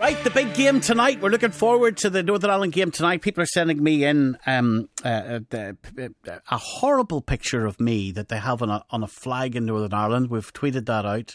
Right, the big game tonight. We're looking forward to the Northern Ireland game tonight. People are sending me in a horrible picture of me that they have on a flag in Northern Ireland. We've tweeted that out.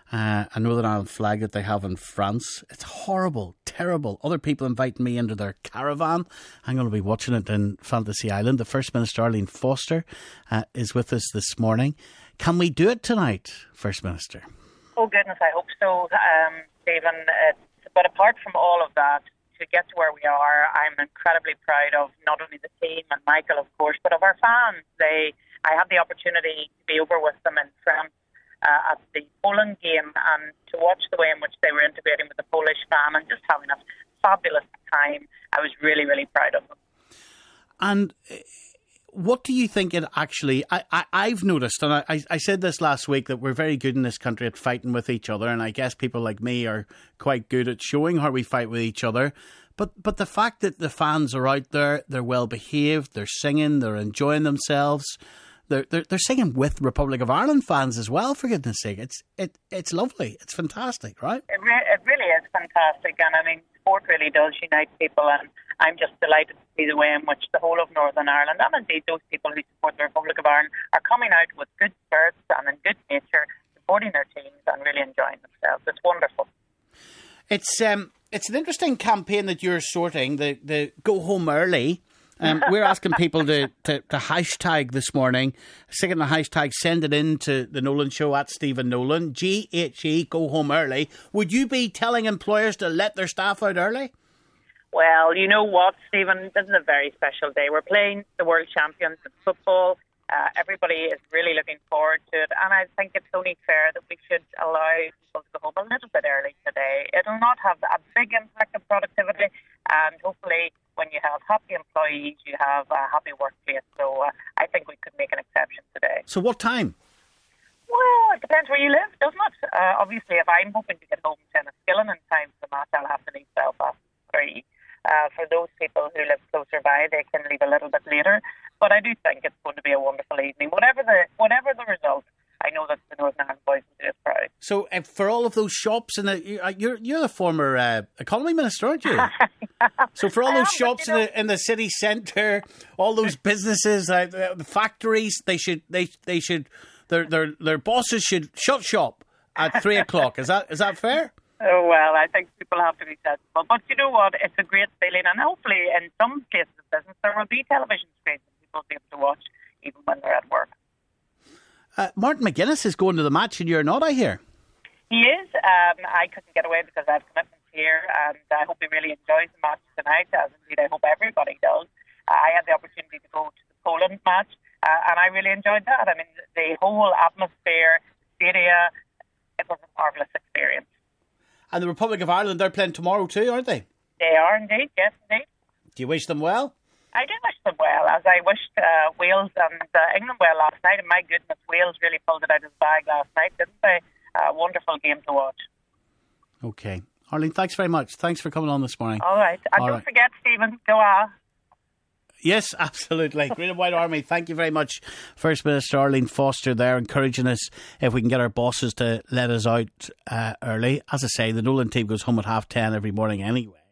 A Northern Ireland flag that they have in France. It's horrible, terrible. Other people inviting me into their caravan. I'm going to be watching it in Fantasy Island. The First Minister, Arlene Foster, is with us this morning. Can we do it tonight, First Minister? Oh, goodness, I hope so, Stephen. But apart from all of that, to get to where we are, I'm incredibly proud of not only the team and Michael, of course, but of our fans. I had the opportunity to be over with them in France at the Poland game and to watch the way in which they were integrating with the Polish fan and just having a fabulous time. I was really, really proud of them. And what do you think it actually... I've noticed, and I said this last week, that we're very good in this country at fighting with each other, and I guess people like me are quite good at showing how we fight with each other. But the fact that the fans are out there, they're well behaved, they're singing, they're enjoying themselves, they're singing with Republic of Ireland fans as well, for goodness sake. It's lovely. It's fantastic, right? It really is fantastic, and I mean, sport really does unite people, and I'm just delighted to see the way in which the whole of Northern Ireland, and indeed those people who support the Republic of Ireland, are coming out with good spirits and in good nature, supporting their teams and really enjoying themselves. It's wonderful. It's an interesting campaign that you're sorting, the Go Home Early. We're asking people to hashtag this morning, sticking the hashtag, send it in to the Nolan Show at Stephen Nolan, GHE, Go Home Early. Would you be telling employers to let their staff out early? Well, you know what, Stephen, this is a very special day. We're playing the world champions in football. Everybody is really looking forward to it, and I think it's only fair that we should allow people to go home a little bit early today. It'll not have a big impact on productivity, and hopefully when you have happy employees, you have a happy workplace. So I think we could make an exception today. So what time? Well, it depends where you live, doesn't it? Obviously, if I'm hoping to get home to Enniskillen in time for the match, I'll have to leave Belfast 3. For those people who live closer by, they can leave a little bit later. But I do think it's going to be a wonderful evening. Whatever the result, I know that the Northern Ireland boys will do us proud. So for all of those shops, and you're the former economy minister, aren't you? So for all those shops in the city centre, all those businesses, the factories, their bosses should shut shop at 3 o'clock. Is that fair? Oh, well, I think people have to be sensible. But you know what? It's a great feeling. And hopefully, in some places of business, there will be television screens that people will be able to watch even when they're at work. Martin McGuinness is going to the match and you're not, I hear. He is. I couldn't get away because I have commitments here. And I hope he really enjoys the match tonight, as indeed I hope everybody does. I had the opportunity to go to the Poland match, and I really enjoyed that. I mean, the whole atmosphere, stadia, it was a marvellous experience. And the Republic of Ireland, they're playing tomorrow too, aren't they? They are indeed, yes indeed. Do you wish them well? I do wish them well, as I wished Wales and England well last night. And my goodness, Wales really pulled it out of the bag last night, didn't they? A wonderful game to watch. Okay. Arlene, thanks very much. Thanks for coming on this morning. All right. And don't forget, Stephen, go on. Yes, absolutely. Green and White Army, thank you very much. First Minister Arlene Foster there, encouraging us if we can get our bosses to let us out early. As I say, the Nolan team goes home at 10:30 every morning anyway.